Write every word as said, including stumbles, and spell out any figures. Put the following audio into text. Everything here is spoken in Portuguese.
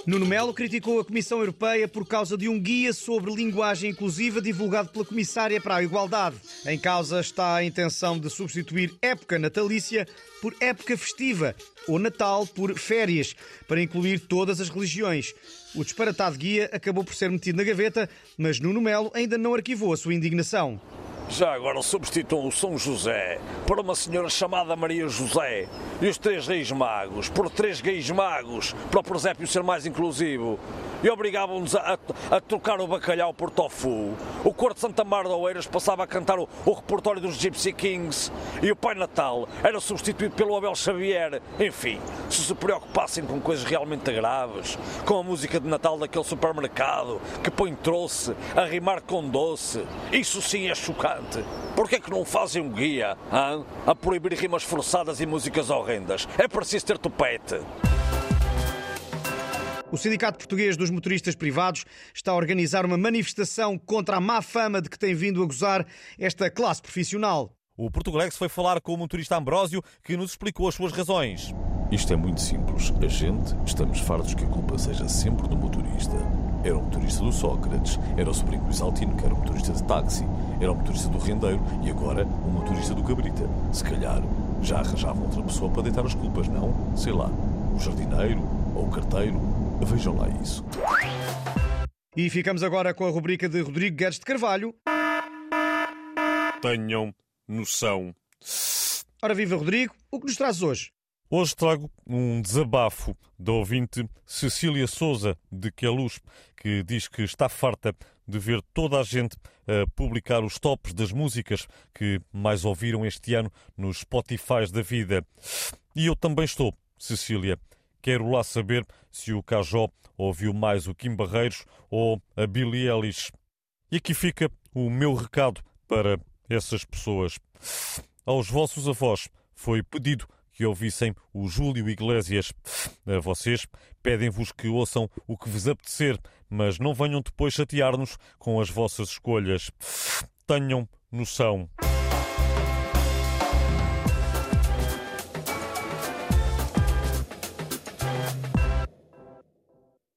Nuno Melo criticou a Comissão Europeia por causa de um guia sobre linguagem inclusiva divulgado pela Comissária para a Igualdade. Em causa está a intenção de substituir época natalícia por época festiva ou Natal por férias, para incluir todas as religiões. O disparatado guia acabou por ser metido na gaveta, mas Nuno Melo ainda não arquivou a sua indignação. Já agora substituam o São José por uma senhora chamada Maria José e os três reis magos por três gays magos, para o presépio ser mais inclusivo. E obrigavam-nos a, a, a trocar o bacalhau por tofu. O coro de Santa Mar de Oeiras passava a cantar o, o repertório dos Gypsy Kings e o Pai Natal era substituído pelo Abel Xavier. Enfim, se se preocupassem com coisas realmente graves, com a música de Natal daquele supermercado que põe troce a rimar com doce, isso sim é chocante. Porquê é que não fazem um guia hein, a proibir rimas forçadas e músicas horrendas? É preciso ter tupete. O Sindicato Português dos Motoristas Privados está a organizar uma manifestação contra a má fama de que tem vindo a gozar esta classe profissional. O Portugalex foi falar com o motorista Ambrósio, que nos explicou as suas razões. Isto é muito simples. A gente estamos fartos que a culpa seja sempre do motorista. Era o motorista do Sócrates, era o sobrinho do Isaltino, que era o motorista de táxi, era o motorista do Rendeiro e agora o motorista do Cabrita. Se calhar já arranjavam outra pessoa para deitar as culpas, não? Sei lá, o jardineiro ou o carteiro. Vejam lá isso. E ficamos agora com a rubrica de Rodrigo Guedes de Carvalho. Tenham noção. Ora viva, Rodrigo, o que nos trazes hoje? Hoje trago um desabafo da ouvinte Cecília Souza, de Queluz, que diz que está farta de ver toda a gente a publicar os tops das músicas que mais ouviram este ano nos Spotifys da vida. E eu também estou, Cecília. Quero lá saber se o Cajó ouviu mais o Kim Barreiros ou a Billie Eilish. E aqui fica o meu recado para essas pessoas. Aos vossos avós foi pedido que ouvissem o Júlio Iglesias. A vocês pedem-vos que ouçam o que vos apetecer, mas não venham depois chatear-nos com as vossas escolhas. Tenham noção.